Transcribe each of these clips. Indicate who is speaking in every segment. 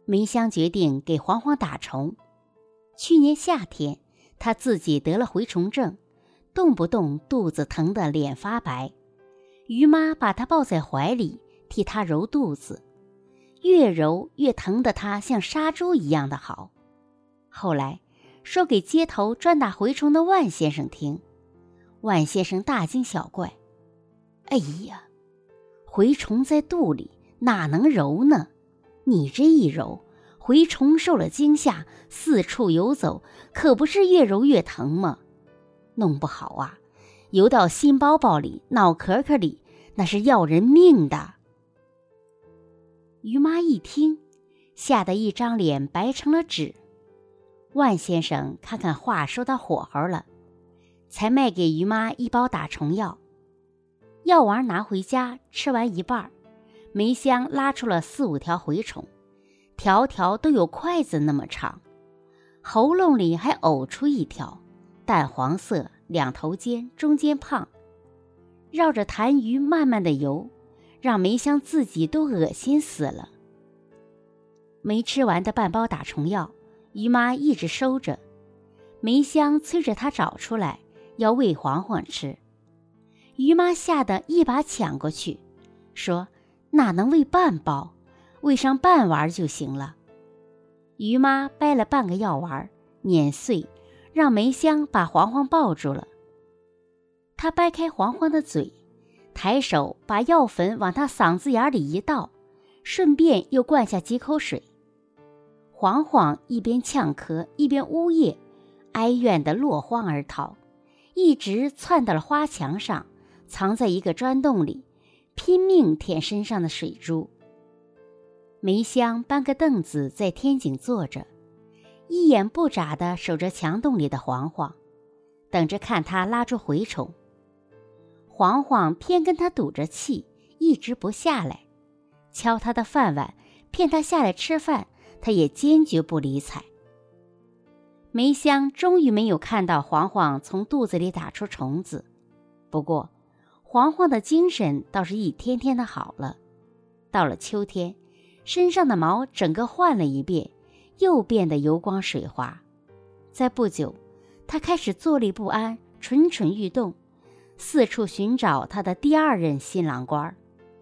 Speaker 1: 梅香决定给黄黄打虫。去年夏天，她自己得了蛔虫症，动不动肚子疼得脸发白。于妈把她抱在怀里，替她揉肚子，越揉越疼得她像杀猪一样的好。后来说给街头专打蛔虫的万先生听，万先生大惊小怪：“哎呀，蛔虫在肚里，哪能揉呢？你这一揉，蛔虫受了惊吓，四处游走，可不是越揉越疼吗？弄不好啊，游到心包包里、脑壳壳里，那是要人命的。”于妈一听，吓得一张脸白成了纸。万先生看看话说到火候了，才卖给于妈一包打虫药。药丸拿回家，吃完一半，梅香拉出了4、5条蛔虫，条条都有筷子那么长，喉咙里还呕出一条，淡黄色，2头尖，中间胖，绕着痰盂慢慢的游，让梅香自己都恶心死了。没吃完的半包打虫药，于妈一直收着，梅香催着她找出来，要喂黄黄吃。于妈吓得一把抢过去，说：“哪能喂半包，喂上半丸就行了。”于妈掰了半个药丸，碾碎，让梅香把黄黄抱住了。她掰开黄黄的嘴，抬手把药粉往他嗓子眼里一倒，顺便又灌下几口水。黄黄一边呛咳一边呜咽，哀怨地落荒而逃，一直窜到了花墙上，藏在一个砖洞里，拼命舔身上的水珠。梅香搬个凳子在天井坐着，一眼不眨地守着墙洞里的黄黄，等着看他拉住蛔虫。黄黄偏跟他赌着气，一直不下来，敲他的饭碗，骗他下来吃饭，他也坚决不理睬。梅香终于没有看到黄黄从肚子里打出虫子，不过黄黄的精神倒是一天天的好了。到了秋天，身上的毛整个换了一遍，又变得油光水滑。再不久，他开始坐立不安，蠢蠢欲动，四处寻找他的第2任新郎官。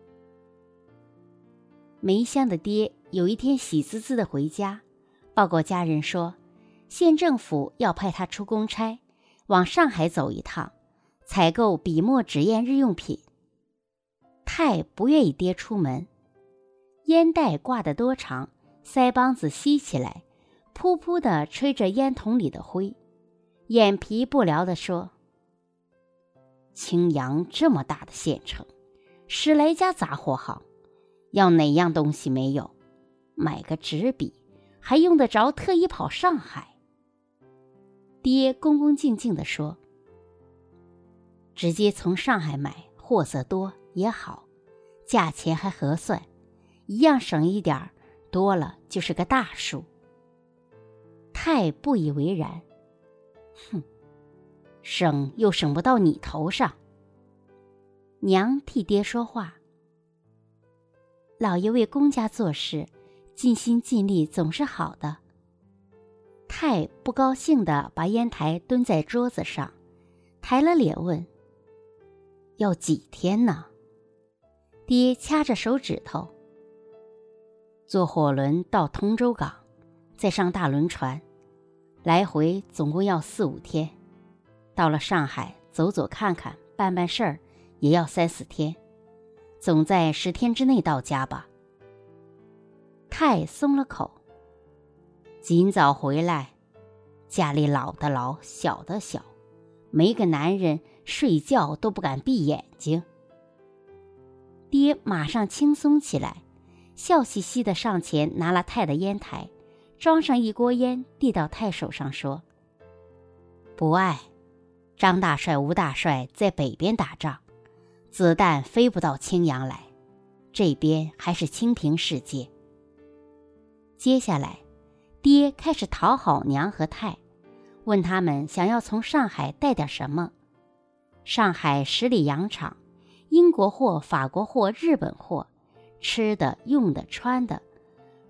Speaker 1: 梅香的爹有一天喜滋滋地回家，报告家人说，县政府要派他出公差，往上海走一趟，采购笔墨纸砚日用品。太不愿意爹出门，烟袋挂得多长，腮帮子吸起来，噗噗地吹着烟筒里的灰，眼皮不聊地说：“青阳这么大的县城，10来家杂货行，要哪样东西没有？买个纸笔还用得着特意跑上海？”爹恭恭敬敬地说：“直接从上海买，货色多也好，价钱还合算，一样省一点，多了就是个大数。”太不以为然：“哼，省又省不到你头上。”娘替爹说话：“老爷为公家做事，尽心尽力总是好的。”太不高兴地把烟台蹲在桌子上，抬了脸问：“要几天呢？”爹掐着手指头：“坐火轮到通州港，再上大轮船，来回总共要4、5天。到了上海走走看看，办办事儿，也要3、4天，总在10天之内到家吧。”太松了口：“尽早回来，家里老的老，小的小，没个男人睡觉都不敢闭眼睛。”爹马上轻松起来，笑嘻嘻地上前拿了太的烟台，装上一锅烟，递到太手上说：“不爱，张大帅、吴大帅在北边打仗，子弹飞不到青阳来，这边还是清平世界。”接下来，爹开始讨好娘和太，问他们想要从上海带点什么。上海10里洋场，英国货、法国货、日本货，吃的、用的、穿的，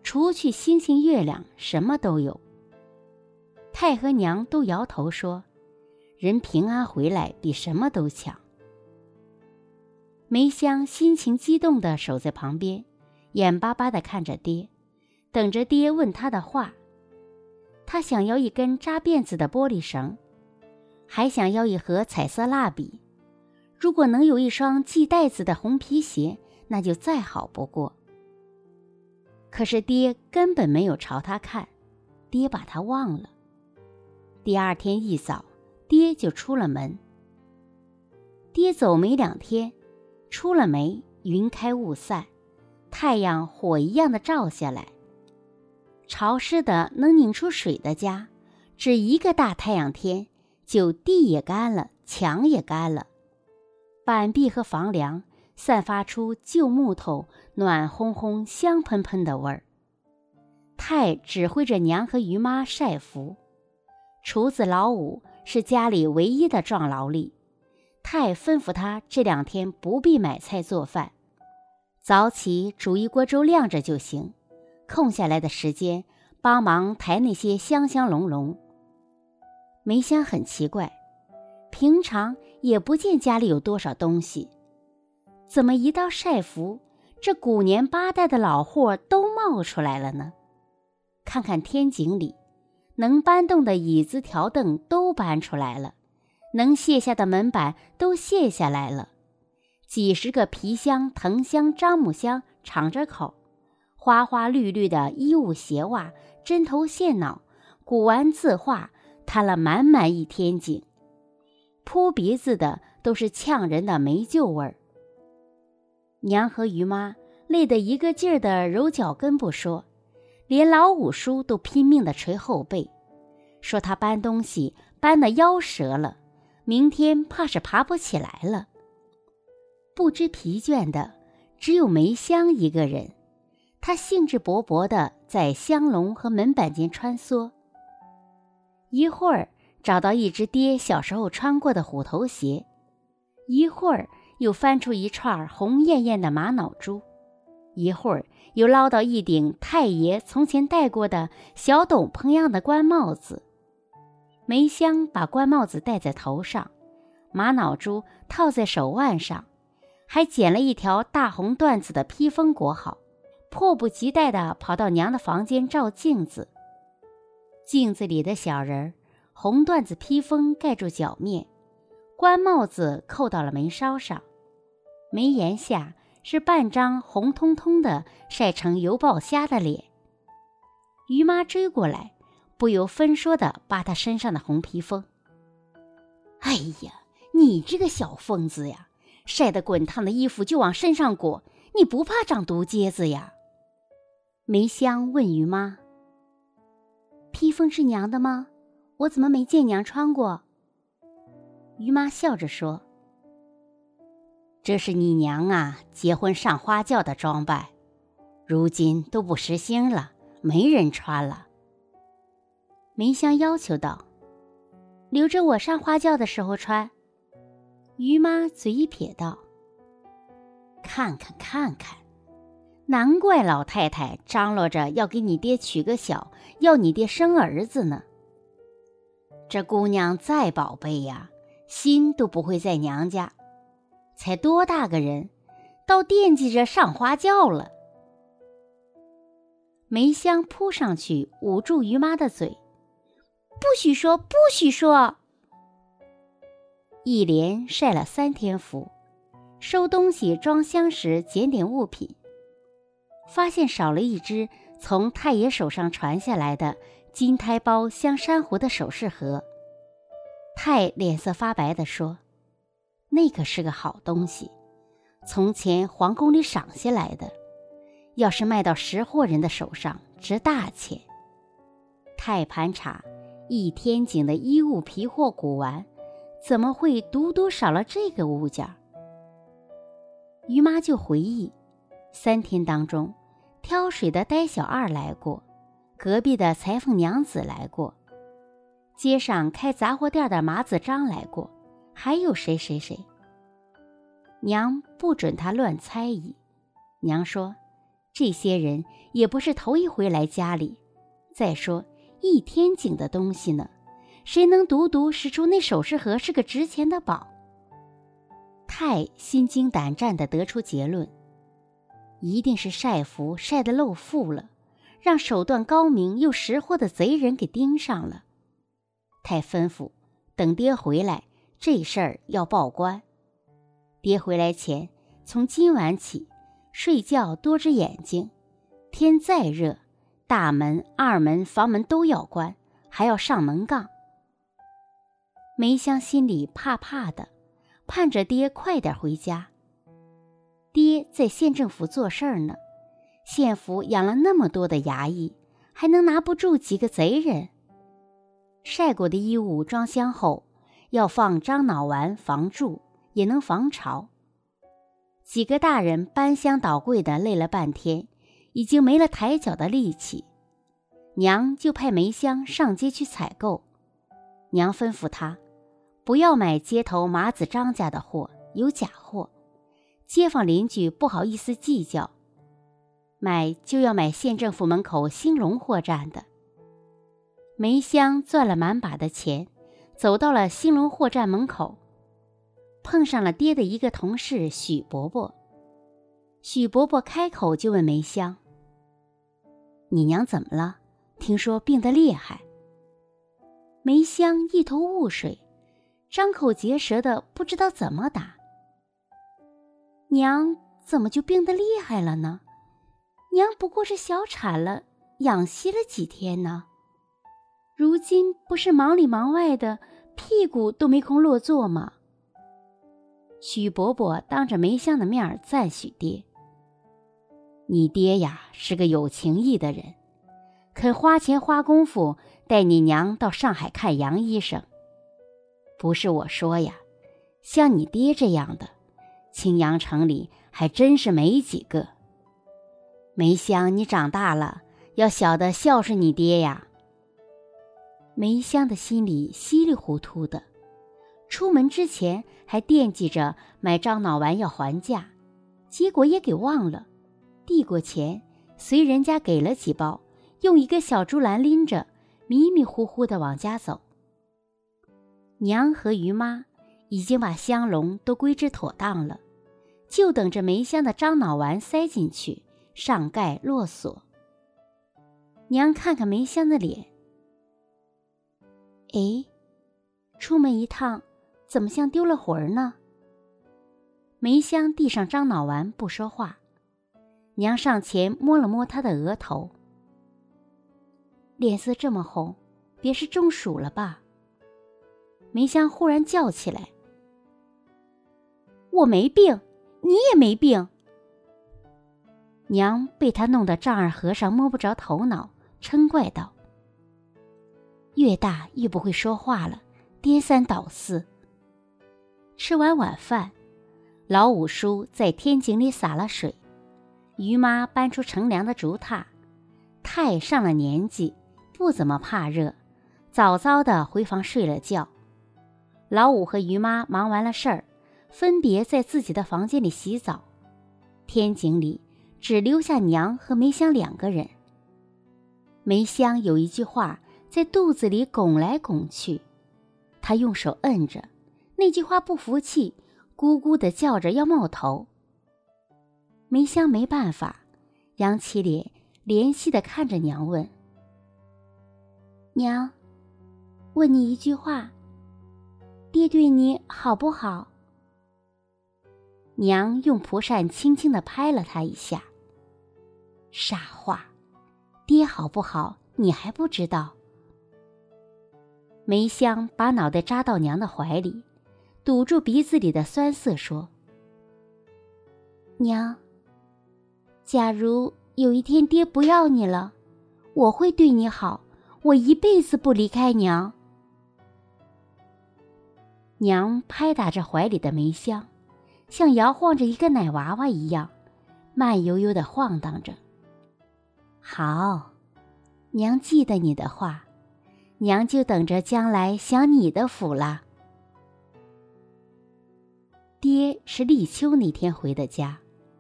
Speaker 1: 除去星星月亮，什么都有。太和娘都摇头说，人平安回来比什么都强。梅香心情激动地守在旁边，眼巴巴地看着爹，等着爹问他的话。他想要一根扎辫子的玻璃绳，还想要一盒彩色蜡笔，如果能有一双系带子的红皮鞋，那就再好不过。可是爹根本没有朝他看，爹把他忘了。第二天一早，爹就出了门。爹走没2天，出了门，云开雾散，太阳火一样的照下来。潮湿的能拧出水的家，只一个大太阳天，就地也干了，墙也干了，板壁和房梁散发出旧木头暖烘烘香喷喷的味儿。太指挥着娘和于妈晒服，厨子老五是家里唯一的壮劳力。太吩咐他这2天不必买菜做饭，早起煮一锅粥晾着就行，空下来的时间帮忙抬那些香香笼笼。梅香很奇怪，平常也不见家里有多少东西，怎么一到晒服，这5年8代的老货都冒出来了呢？看看天井里，能搬动的椅子条凳都搬出来了，能卸下的门板都卸下来了，几十个皮箱、藤箱、樟木箱敞着口，花花绿绿的衣物鞋袜、针头线脑、古玩字画摊了满满一天井，扑鼻子的都是呛人的霉旧味儿。娘和于妈累得一个劲儿的揉脚跟不说，连老五叔都拼命地捶后背，说他搬东西搬得腰折了，明天怕是爬不起来了。不知疲倦的只有梅香一个人，她兴致勃勃地在香笼和门板间穿梭，一会儿找到一只爹小时候穿过的虎头鞋，一会儿又翻出一串红艳艳的玛瑙珠，一会儿又捞到一顶太爷从前戴过的小斗篷样的官帽子。梅香把官帽子戴在头上，玛瑙珠套在手腕上，还剪了一条大红缎子的披风裹好，迫不及待地跑到娘的房间照镜子。镜子里的小人，红缎子披风盖住脚面，官帽子扣到了眉梢上，眉檐下是半张红彤彤的晒成油爆虾的脸。于妈追过来，不由分说地扒她身上的红披风。哎呀，你这个小疯子呀，晒得滚烫的衣服就往身上裹，你不怕长毒疖子呀？梅香问于妈。披风是娘的吗？我怎么没见娘穿过？于妈笑着说，这是你娘啊结婚上花轿的装扮，如今都不时兴了，没人穿了。梅香要求道，留着我上花轿的时候穿。于妈嘴一撇道，看看，难怪老太太张罗着要给你爹娶个小，要你爹生儿子呢。这姑娘再宝贝呀，心都不会在娘家，才多大个人，倒惦记着上花轿了。梅香扑上去捂住于妈的嘴，不许说，不许说。一连晒了3天服，收东西装箱时捡点物品，发现少了一只从太爷手上传下来的金胎包镶珊瑚的首饰盒。太脸色发白地说，那可是个好东西，从前皇宫里赏下来的，要是卖到识货人的手上，值大钱。太盘查一天井的衣物皮货古玩，怎么会独独少了这个物件？于妈就回忆，3天当中，挑水的呆小二来过，隔壁的裁缝娘子来过，街上开杂货店的麻子张来过，还有谁。娘不准他乱猜疑。娘说， 这些人也不是头一回来家里。再说1天井的东西呢，谁能独独使出那首饰盒是个值钱的宝？太心惊胆战地得出结论，一定是晒符晒得露富了，让手段高明又识货的贼人给盯上了。太吩咐等爹回来，这事儿要报官。爹回来前，从今晚起睡觉多只眼睛，天再热，大门、二门、房门都要关，还要上门杠。梅香心里怕怕的，盼着爹快点回家。爹在县政府做事儿呢，县府养了那么多的衙役，还能拿不住几个贼人？晒过的衣物装箱后，要放樟脑丸防蛀，也能防潮。几个大人搬箱倒柜的累了半天，已经没了抬脚的力气。娘就派梅香上街去采购。娘吩咐她不要买街头马子张家的货，有假货，街坊邻居不好意思计较，买就要买县政府门口兴隆货站的。梅香赚了满把的钱，走到了兴隆货站门口，碰上了爹的一个同事许伯伯。许伯伯开口就问梅香：“你娘怎么了？听说病得厉害。”梅香一头雾水，张口结舌的不知道怎么答。娘怎么就病得厉害了呢？娘不过是小产了，养息了几天呢。如今不是忙里忙外的，屁股都没空落座吗？许伯伯当着梅香的面赞许爹：“你爹呀，是个有情义的人，肯花钱花功夫带你娘到上海看杨医生。不是我说呀，像你爹这样的，青阳城里还真是没几个。梅香，你长大了要晓得孝顺你爹呀。”梅香的心里稀里糊涂的，出门之前还惦记着买樟脑丸要还价，结果也给忘了，递过钱，随人家给了几包，用一个小竹篮拎着，迷迷糊糊地往家走。娘和于妈已经把香笼都归置妥当了，就等着梅香的樟脑丸塞进去，上盖落锁。娘看看梅香的脸，哎，出门一趟，怎么像丢了魂呢？梅香递上樟脑丸不说话，娘上前摸了摸她的额头，脸色这么红，别是中暑了吧？梅香忽然叫起来：“我没病，你也没病！”娘被她弄得丈二和尚摸不着头脑，嗔怪道：“越大越不会说话了，颠三倒四。”吃完晚饭，老五叔在天井里洒了水，于妈搬出乘凉的竹榻。太上了年纪，不怎么怕热，早早的回房睡了觉。老五和于妈忙完了事儿，分别在自己的房间里洗澡。天井里只留下娘和梅香2个人。梅香有一句话在肚子里拱来拱去，她用手摁着，那句话不服气，咕咕地叫着要冒头。梅香没办法，扬起脸，怜惜地看着娘问：“娘，问你一句话，爹对你好不好？”娘用蒲扇轻轻地拍了她一下：“傻话，爹好不好你还不知道？”梅香把脑袋扎到娘的怀里，堵住鼻子里的酸涩说：“娘，假如有一天爹不要你了，我会对你好，我一辈子不离开娘。”娘拍打着怀里的梅香，像摇晃着一个奶娃娃一样，慢悠悠地晃荡着。“好，娘记得你的话，娘就等着将来享你的福了。”爹是立秋那天回的家，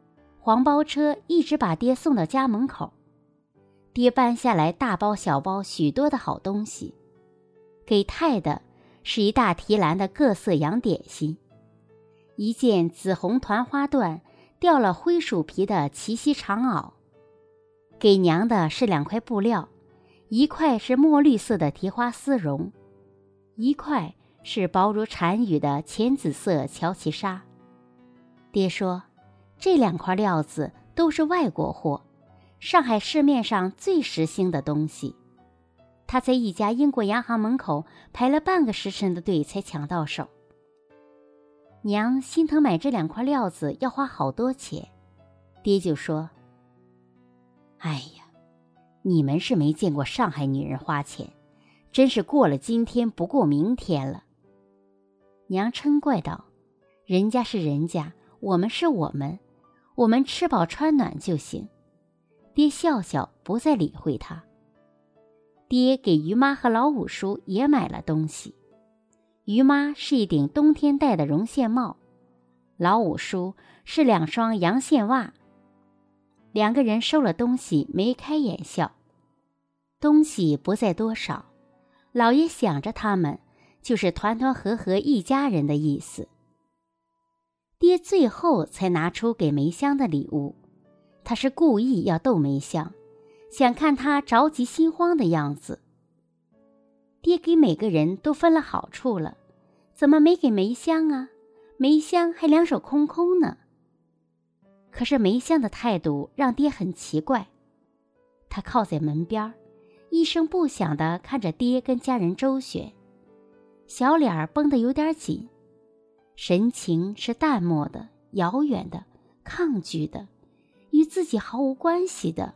Speaker 1: 黄包车一直把爹送到家门口。爹搬下来大包小包许多的好东西，给太的是一大提篮的各色洋点心，一件紫红团花缎掉了灰鼠皮的齐膝长袄，给娘的是2块布料，一块是墨绿色的提花丝绒，一块是薄如蝉羽的浅紫色乔其纱。爹说，这2块料子都是外国货，上海市面上最时兴的东西。他在一家英国洋行门口排了半个时辰的队才抢到手。娘心疼买这2块料子要花好多钱，爹就说：哎呀，你们是没见过上海女人花钱，真是过了今天不过明天了。娘嗔怪道：人家是人家，我们是我们，我们吃饱穿暖就行。爹笑笑，不再理会他。爹给于妈和老五叔也买了东西。于妈是一顶冬天戴的绒线帽，老五叔是2双洋线袜。2个人收了东西，眉开眼笑。东西不在多少，老爷想着他们，就是团团合合一家人的意思。爹最后才拿出给梅香的礼物，他是故意要逗梅香，想看他着急心慌的样子。爹给每个人都分了好处了，怎么没给梅香啊？梅香还2手空空呢。可是梅香的态度让爹很奇怪，他靠在门边，一声不响地看着爹跟家人周旋，小脸绷得有点紧，神情是淡漠的、遥远的、抗拒的，与自己毫无关系的。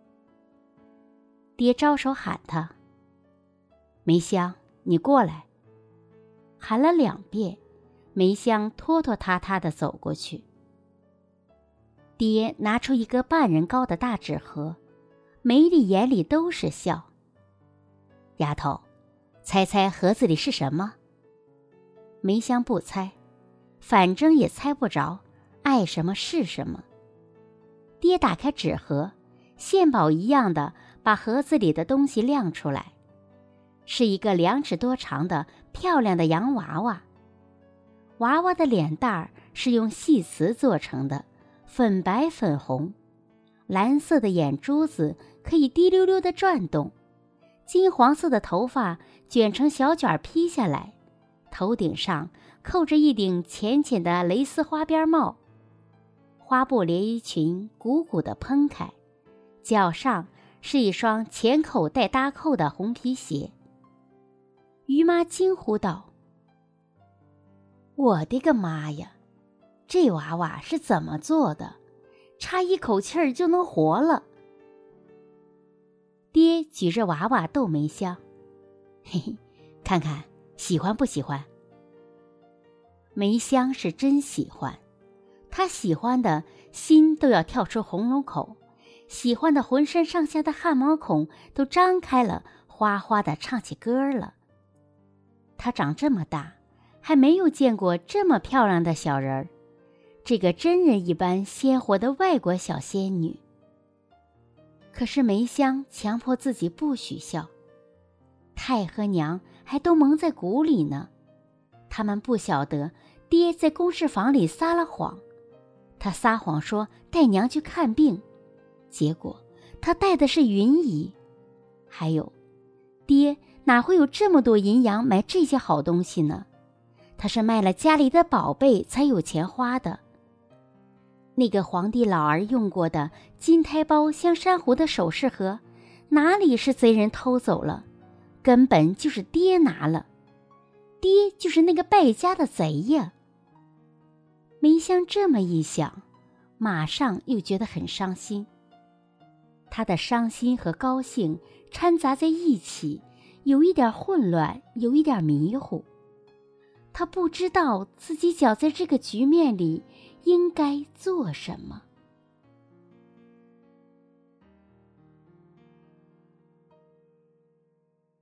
Speaker 1: 爹招手喊他：梅香，你过来。喊了2遍，梅香拖拖沓沓地走过去。爹拿出一个半人高的大纸盒，梅丽眼里都是笑。丫头，猜猜盒子里是什么？梅香不猜，反正也猜不着，爱什么是什么。爹打开纸盒，献宝一样的把盒子里的东西亮出来，是一个2尺多长的漂亮的洋娃娃。娃娃的脸蛋儿是用细瓷做成的，粉白粉红，蓝色的眼珠子可以滴溜溜地转动，金黄色的头发卷成小卷披下来，头顶上扣着一顶浅浅的蕾丝花边帽，花布连衣裙鼓鼓地蓬开，脚上是一双前口带搭扣的红皮鞋。于妈惊呼道：我的个妈呀，这娃娃是怎么做的？插一口气儿就能活了。爹举着娃娃逗梅香：嘿嘿，看看喜欢不喜欢？梅香是真喜欢，她喜欢的心都要跳出红龙口，喜欢的浑身上下的汗毛孔都张开了，哗哗地唱起歌了。她长这么大，还没有见过这么漂亮的小人儿，这个真人一般鲜活的外国小仙女。可是梅香强迫自己不许笑，太和娘还都蒙在鼓里呢，他们不晓得爹在公事房里撒了谎。他撒谎说带娘去看病，结果他带的是云姨。还有，爹哪会有这么多银洋买这些好东西呢？他是卖了家里的宝贝才有钱花的。那个皇帝老儿用过的金胎包镶珊瑚的首饰盒，哪里是贼人偷走了，根本就是爹拿了。爹就是那个败家的贼呀。梅香这么一想，马上又觉得很伤心。他的伤心和高兴掺杂在一起，有一点混乱，有一点迷糊。他不知道自己搅在这个局面里应该做什么。